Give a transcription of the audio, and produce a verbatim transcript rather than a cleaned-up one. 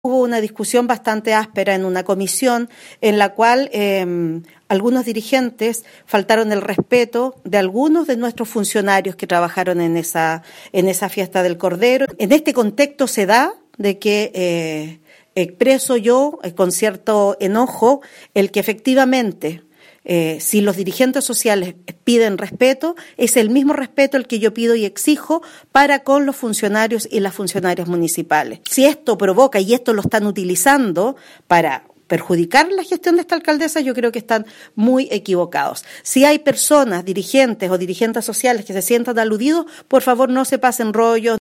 Hubo una discusión bastante áspera en una comisión en la cual eh, algunos dirigentes faltaron el respeto de algunos de nuestros funcionarios que trabajaron en esa, en esa fiesta del Cordero. En este contexto se da de que eh, expreso yo eh, con cierto enojo el que efectivamente Eh, si los dirigentes sociales piden respeto, es el mismo respeto el que yo pido y exijo para con los funcionarios y las funcionarias municipales. Si esto provoca, y esto lo están utilizando para perjudicar la gestión de esta alcaldesa, yo creo que están muy equivocados. Si hay personas, dirigentes o dirigentes sociales que se sientan aludidos, por favor no se pasen rollos.